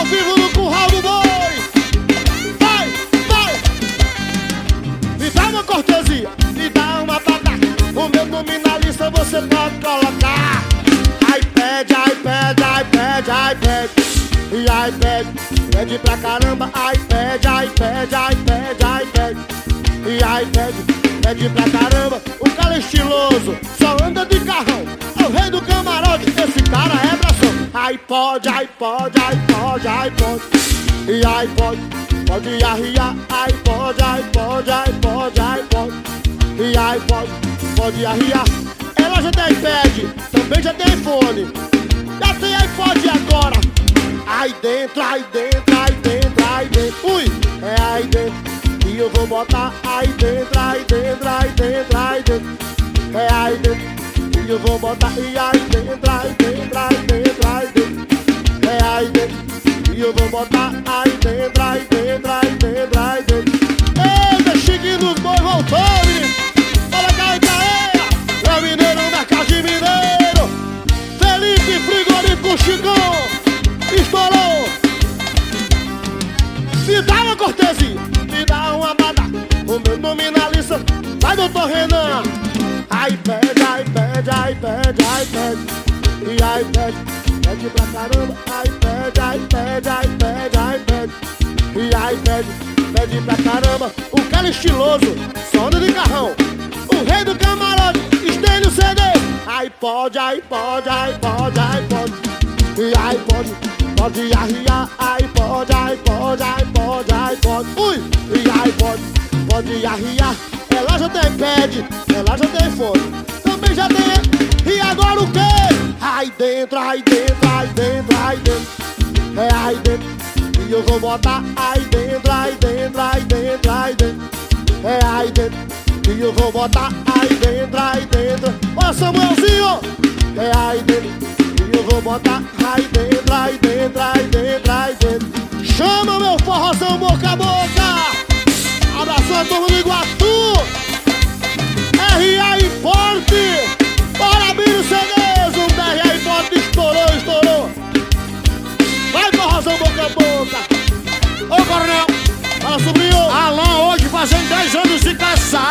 vivo no curral do boi. Vai, vai. Me dá uma cortesia, me dá uma batata. O meu nome na lista você pode colocar. iPad, iPad, iPad, iPad. E iPad, pede pra caramba. iPad, iPad, iPad, iPad. E iPad, pede pra caramba. O cara é estiloso, só anda de carrão. É o rei do camarote, esse cara é bração. iPod, iPod, iPod, iPod. E iPod, pode arriar. iPod, iPod, iPod, iPod. E iPod, pode arriar. Ela já tem iPad, também já tem iPhone. Já tem iPod agora. Aí dentro, aí dentro, aí dentro, aí dentro. Ui, é aí dentro. E eu vou botar aí dentro, aí dentro, aí dentro, aí dentro. É aí dentro. E eu vou botar e aí dentro, aí dentro, aí dentro, aí dentro. É aí dentro. E eu vou botar aí dentro, aí dentro, aí dentro, aí dentro. Eita, Chiquinho dos Boi voltou, menino. Olha cá em Caeira. É o mineiro, mercado de mineiro. Felipe Frigorífico Chicão. Estourou. Me dá uma cortesia, me dá uma bada. O meu nome na lista, vai doutor Renan. iPad, iPad, iPad, iPad. E iPad, pede pra caramba. iPad, iPad, iPad, iPad. E iPad, pede pra caramba. O cara estiloso, só anda de carrão. O rei do camarote, estende o CD. iPod, iPod, iPod, iPod. E iPod, pode arriar. iPod, iPod, iPod, iPod. Ui, e iPod, pode arriar. Ela já tem iPad, ela já tem iPhone, também já tem. E agora o quê? Aí dentro, aí dentro, aí dentro, aí dentro. É aí dentro. E eu vou botar aí dentro, aí dentro, aí dentro, aí dentro. É aí dentro. E eu vou botar aí dentro, aí dentro. Olha Samuelzinho. É aí dentro. E eu vou botar aí dentro, aí dentro, aí dentro, aí dentro. Chama meu forrozão boca a boca. Abraço a turma do Iguatu. R.A. Forte. Bora abrir o CDs. O R.A. Forte estourou, estourou. Vai forrozão boca a boca. Ô coronel, fala sobrinho. Alan hoje fazendo 10 anos de casado.